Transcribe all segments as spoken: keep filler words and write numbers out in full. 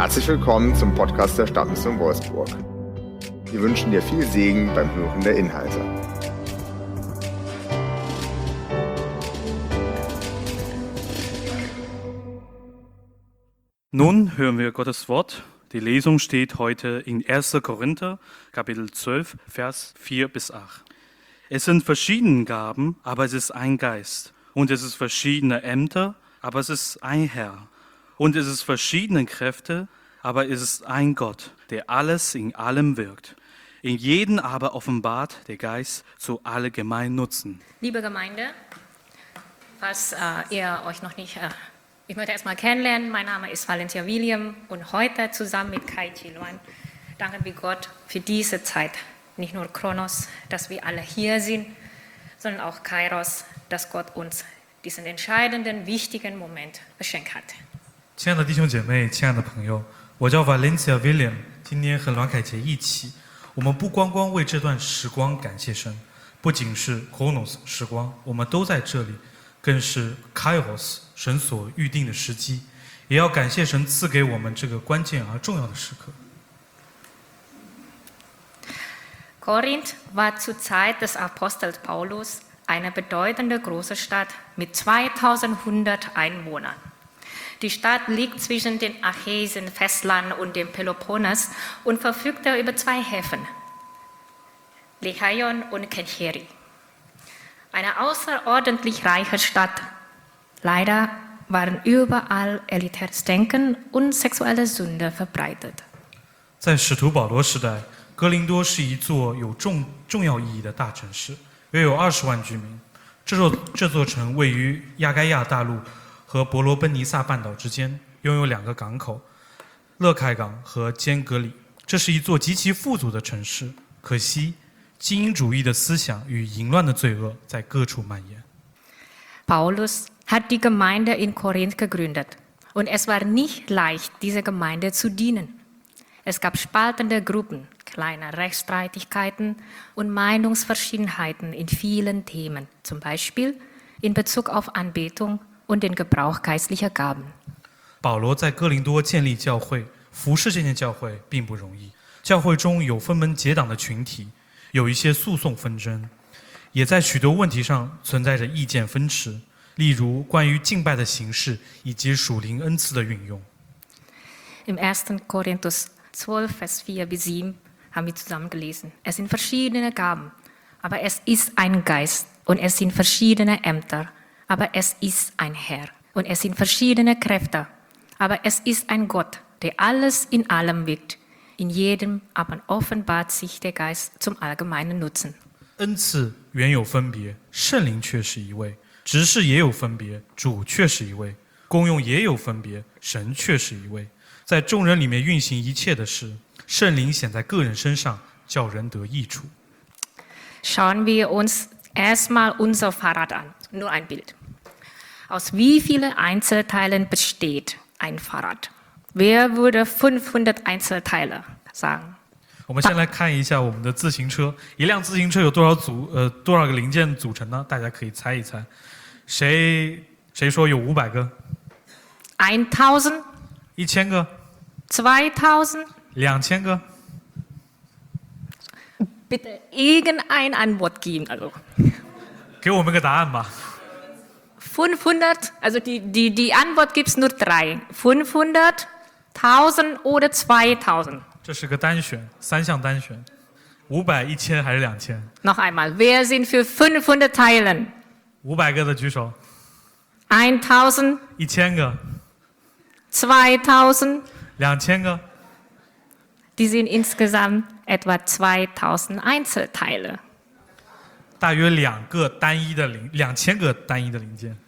Herzlich willkommen zum Podcast der Stadtmission Wolfsburg. Wir wünschen dir viel Segen beim Hören der Inhalte. Nun hören wir Gottes Wort. Die Lesung steht heute in erster Korinther, Kapitel zwölf, Vers vier bis acht. Es sind verschiedene Gaben, aber es ist ein Geist. Und es ist verschiedene Ämter, aber es ist ein Herr. Und es ist verschiedene Kräfte, aber es ist ein Gott, der alles in allem wirkt. In jedem aber offenbart der Geist zu allgemeinen Nutzen. Liebe Gemeinde, falls äh, ihr euch noch nicht, äh, ich möchte erstmal kennenlernen, mein Name ist Valentia William und heute zusammen mit Kai Chilwan danken wir Gott für diese Zeit. Nicht nur Kronos, dass wir alle hier sind, sondern auch Kairos, dass Gott uns diesen entscheidenden, wichtigen Moment geschenkt hat. 亲爱的弟兄姐妹，亲爱的朋友，我叫 Valencia William， 今天和栾凯杰一起，我们不光光为这段时光感谢神，不仅是 Kronos 时光，我们都在这里，更是 Kairos 神所预定的时机，也要感谢神赐给我们这个关键而重要的时刻。 Korinth war zur Zeit des Apostels Paulus eine bedeutende große Stadt mit zweitausendeinhundert Einwohnern. Die Stadt liegt zwischen dem Achäischen Festland und dem Peloponnes und verfügte über zwei Häfen, Lechaion und Kencheri. Eine außerordentlich reiche Stadt. Leider waren überall elitäres Denken und sexuelle Sünde verbreitet. 在使徒保罗时代，哥林多是一座有重重要意义的大城市，约有二十万居民。这座这座城位于亚该亚大陆和伯罗奔尼撒半岛之间，拥有两个港口，勒凯港和坚格里。这是一座极其富足的城市，可惜精英主义的思想与淫乱的罪恶在各处蔓延。 Paulus hat die Gemeinde in Korinth gegründet und es war nicht leicht, dieser Gemeinde zu dienen. Es gab spaltende Gruppen, kleine Rechtsstreitigkeiten und Meinungsverschiedenheiten in vielen Themen, zum Beispiel in Bezug auf Anbetung und den Gebrauch geistlicher Gaben. 保罗在哥林多建立教会，服侍这间教会并不容易。教会中有分门结党的群体，有一些诉讼纷争，也在许多问题上存在着意见分歧，例如关于敬拜的形式以及属灵恩赐的运用。 Im ersten Korinthus zwölf, Vers vier bis sieben haben wir zusammen gelesen. Es sind verschiedene Gaben, aber es ist ein Geist und es sind verschiedene Ämter, aber es ist ein Herr und es sind verschiedene Kräfte, aber es ist ein Gott, der alles in allem wirkt. In jedem aber offenbart sich der Geist zum allgemeinen Nutzen. 恩赐原有分别，圣灵却是一位；执事也有分别，主却是一位；功用也有分别，神却是一位。在众人里面运行一切的事，圣灵显在个人身上，叫人得益处。 Schauen wir uns erstmal unser Fahrrad an. Nur ein Bild. Aus wie vielen Einzelteilen besteht ein Fahrrad? Wer würde fünfhundert Einzelteile sagen? 我们先来看一下我们的自行车，一辆自行车有多少组呃多少个零件组成呢？大家可以猜一猜，谁谁说有五百个？ tausend? 一千个？ zweitausend? 两千个？ Bitte irgendeine Antwort geben. Also 给我们个答案吧。 fünfhundert, also die, die, die Antwort gibt es nur drei. fünfhundert, tausend oder zweitausend. 这是个单选，三项单选，五百、一千还是两千？ Noch einmal, wer sind für fünfhundert Teilen? 五百个的举手。 tausend, 一千个。 zweitausend. 两千个。 Die sind insgesamt etwa zweitausend Einzelteile. 大约两个单一的零，两千个单一的零件。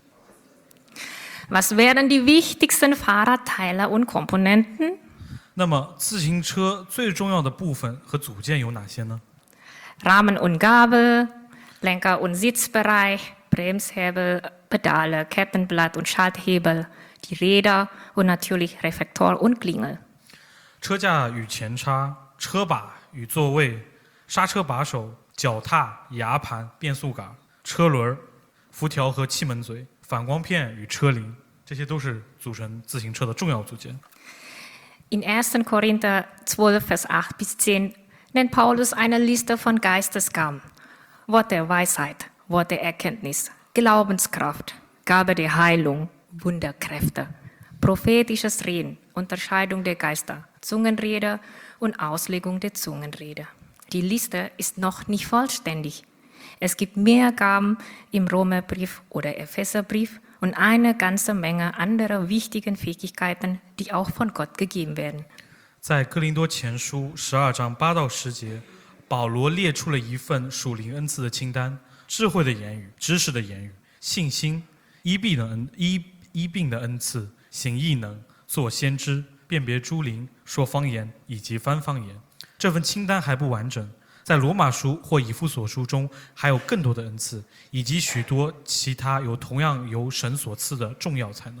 Was wären die wichtigsten Fahrradteile und Komponenten? 那么自行车最重要的部分和组件有哪些呢？ Rahmen und Gabel, Lenker und Sitzbereich, Bremshebel, Pedale, Kettenblatt und Schalthebel, die Räder und natürlich Reflektor und Klingel. 车架与前叉、车把与座位、刹车把手、脚踏、牙盘、变速杆、车轮、辐条和气门嘴、反光片与车铃，这些都是组成自行车的重要组件。 In ersten Korinther zwölf, Vers acht bis zehn nennt Paulus eine Liste von Geistesgaben. Wort der Weisheit, Wort der Erkenntnis, Glaubenskraft, Gabe der Heilung, Wunderkräfte, prophetisches Reden, Unterscheidung der Geister, Zungenrede und Auslegung der Zungenrede. Die Liste ist noch nicht vollständig. Es gibt mehr Gaben im Römerbrief oder Epheserbrief und eine ganze Menge anderer wichtigen Fähigkeiten, die auch von Gott gegeben werden. 在哥林多前书十二章八到十节，保罗列出了一份属灵恩赐的清单：智慧的言语、知识的言语、信心、医病的恩医医病的恩赐、行异能、做先知、辨别诸灵、说方言以及翻方言。这份清单还不完整，在罗马书或以弗所书中还有更多的恩赐，以及许多其他有同样由神所赐的重要才能。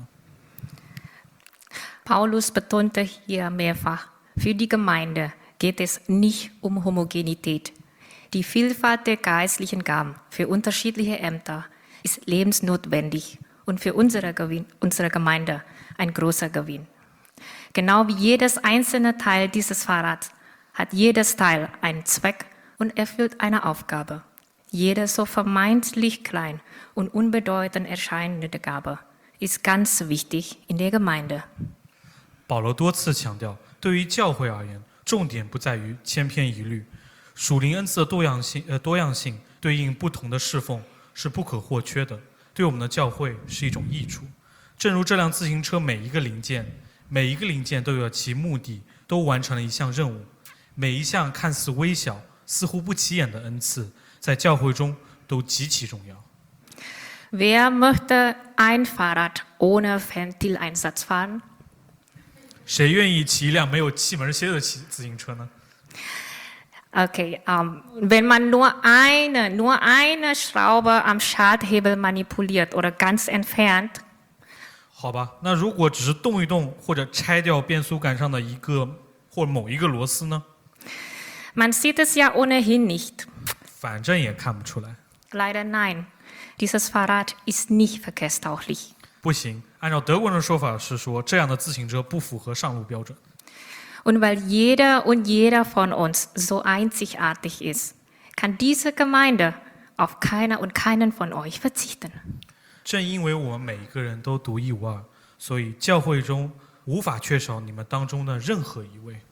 Paulus betonte hier mehrfach, für die Gemeinde geht es nicht um Homogenität. Die Vielfalt der geistlichen Gaben für unterschiedliche Ämter ist lebensnotwendig und für unsere, Gewinn, unsere Gemeinde ein großer Gewinn. Genau wie jedes einzelne Teil dieses Fahrrads hat jedes Teil einen Zweck und erfüllt eine Aufgabe. Jede so vermeintlich klein und unbedeutend erscheinende Gabe ist ganz wichtig in der Gemeinde. 保罗多次强调，对于教会而言，重点不在于千篇一律，属灵恩赐的多样性，呃，多样性对应不同的侍奉是不可或缺的，对我们的教会是一种益处。正如这辆自行车每一个零件，每一个零件都有其目的，都完成了一项任务。每一项看似微小、似乎不起眼的恩赐，在教会中都极其重要。 Wer möchte ein Fahrrad ohne Ventileinsatz fahren? 谁愿意骑一辆没有气门蝎的骑自行车呢？ Okay, ähm, wenn man nur eine, nur eine Schraube am Schalthebel manipuliert oder ganz entfernt, 好吧，那如果只是动一动或者拆掉变速杆上的一个或某一个螺丝呢？ man sieht es ja ohnehin nicht. 反正也看不出来。 Leider nein, dieses Fahrrad ist nicht verkehrstauglich. 不行，按照德国人的说法是说，这样的自行车不符合上路标准。 Und weil jeder und jeder von uns so einzigartig ist, kann diese Gemeinde auf keiner und keinen von euch verzichten. 正因为我们每一个人都独一无二，所以教会中无法缺少你们当中的任何一位。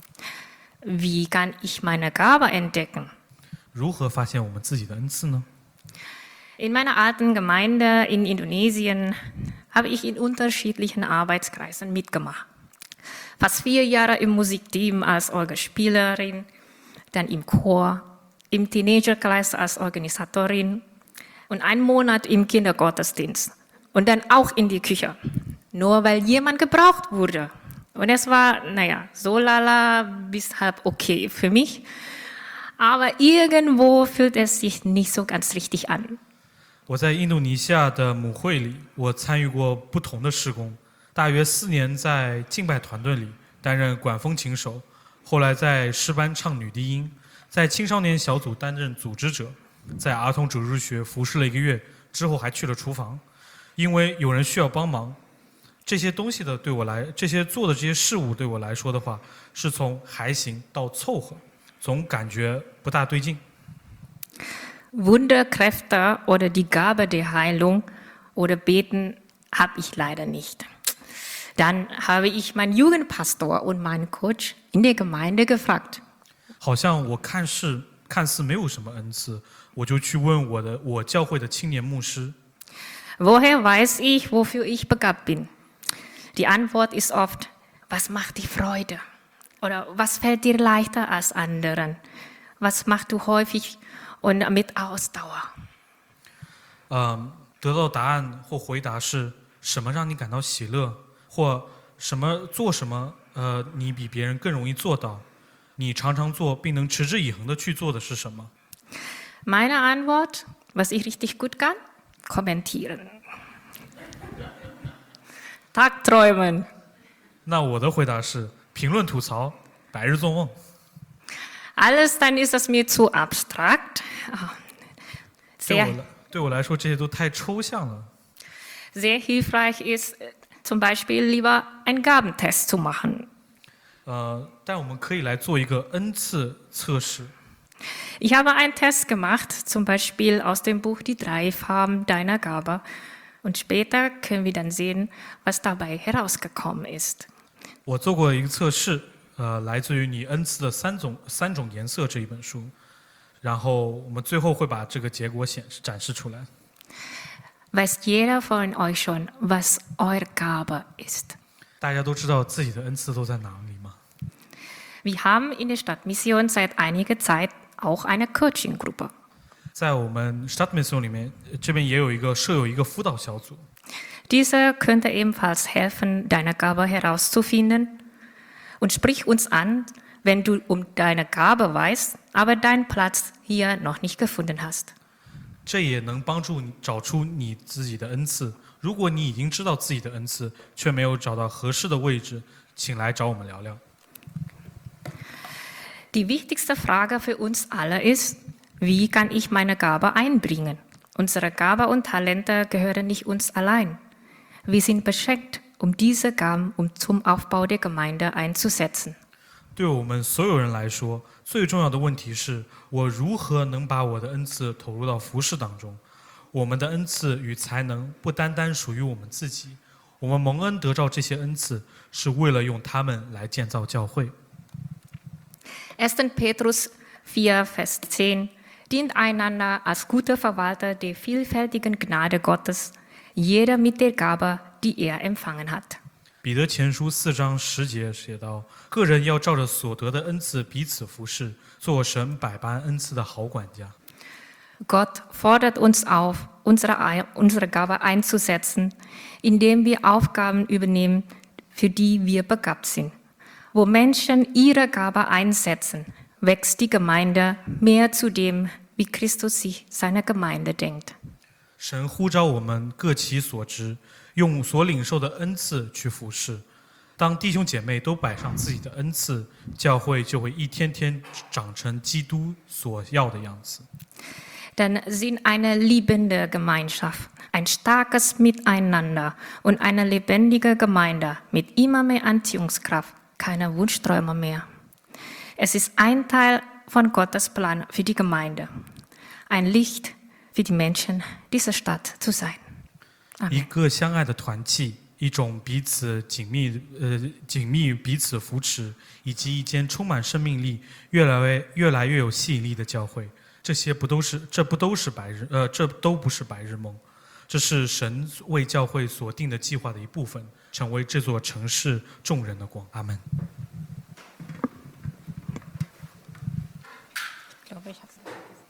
Wie kann ich meine Gabe entdecken? 如何发现我们自己的恩赐呢？ In meiner alten Gemeinde in Indonesien habe ich in unterschiedlichen Arbeitskreisen mitgemacht. Fast vier Jahre im Musikteam als Orgelspielerin, dann im Chor, im Teenagerkreis als Organisatorin und einen Monat im Kindergottesdienst und dann auch in die Küche, nur weil jemand gebraucht wurde. Und es war, naja, so lala bis halb okay für mich, aber irgendwo fühlt es sich nicht so ganz richtig an. 我在印度尼西亚的母会里，我参与过不同的事工，大约四年在敬拜团队里担任管风琴手，后来在诗班唱女低音，在青少年小组担任组织者，在儿童主日学服侍了一个月，之后还去了厨房，因为有人需要帮忙。这些东西的对我来，这些做的这些事物对我来说的话，是从还行到凑合，总感觉不大对劲。 Wunderkräfte oder die Gabe der Heilung oder Beten habe ich leider nicht. Dann habe ich meinen Jugendpastor und meinen Coach in der Gemeinde gefragt. 好像我看似看似没有什么恩赐，我就去问我的我教会的青年牧师。 Woher weiß ich, wofür ich begabt bin? Die Antwort ist oft, was macht dir Freude? Oder was fällt dir leichter als anderen? Was machst du häufig und mit Ausdauer? 嗯，得到答案或回答是什么让你感到喜乐，或什么做什么，呃，你比别人更容易做到，你常常做并能持之以恒的去做的是什么？ Meine Antwort, was ich richtig gut kann? Kommentieren. Tagträumen. 那我的回答是评论吐槽，白日做梦。 Alles dann ist es mir zu abstrakt. 对 Sehr, 我来对我来说，这些都太抽象了。 sehr hilfreich ist zum Beispiel lieber einen Gabentest zu machen. 呃，但我们可以来做一个恩赐测试。 Ich habe einen Test gemacht, zum Beispiel aus dem Buch Die drei Farben deiner Gabe. Und später können wir dann sehen, was dabei herausgekommen ist. 我做过一个测试，呃，来自于你恩赐的三种三种颜色这一本书，然后我们最后会把这个结果显示展示出来。 Weiß jeder von euch schon, was eure Gabe ist? 大家都知道自己的恩赐都在哪里吗？ Wir haben in der Stadtmission seit einiger Zeit auch eine Coaching-Gruppe. 在我们 Stadtmission 里面，这边也有一个设有一个辅导小组。 Diese könnte ebenfalls helfen, deine Gabe herauszufinden. Und sprich uns an, wenn du um deine Gabe weißt, aber deinen Platz hier noch nicht gefunden hast. 这也能帮助你找出你自己的恩赐。如果你已经知道自己的恩赐，却没有找到合适的位置，请来找我们聊聊。 Die wichtigste Frage für uns alle ist, wie kann ich meine Gabe einbringen? Unsere Gabe und Talente gehören nicht uns allein. Wir sind beschenkt, um diese Gaben um zum Aufbau der Gemeinde einzusetzen. 对我们所有人来说，最重要的问题是我如何能把我的恩赐投入到服事当中。我们的恩赐与才能不单单属于我们自己，我们蒙恩得到这些恩赐，是为了用它们来建造教会。 erster Petrus vier, Vers zehn. Dient einander als gute Verwalter der vielfältigen Gnade Gottes, jeder mit der Gabe, die er empfangen hat. 彼得前书四章十节写道：“个人要照着所得的恩赐彼此服侍，做神百般恩赐的好管家。” Gott fordert uns auf, unsere, unsere Gabe einzusetzen, indem wir Aufgaben übernehmen, für die wir begabt sind. Wo Menschen ihre Gabe einsetzen, wächst die Gemeinde mehr zu dem, wie Christus sich seiner Gemeinde denkt. 神呼召我们各其所职，用所领受的恩赐去服侍。当弟兄姐妹都摆上自己的恩赐，教会就会一天天长成基督所要的样子。 Dann sind eine liebende Gemeinschaft, ein starkes Miteinander und eine lebendige Gemeinde mit immer mehr Anziehungskraft keine Wunschträume mehr. Es ist ein Teil von Gottes Plan für die Gemeinde, ein Licht für die Menschen dieser Stadt zu sein. 一 Amen. 个相爱的团契，一种彼此紧密呃紧密彼此扶持，以及一间充满生命力、越来越越来越有吸引力的教会。 这些不都是这不都是白日呃这都不是白日梦，这是神为教会所定的计划的一部分，成为这座城市众人的光。阿门。 Ich glaube, ich hab's.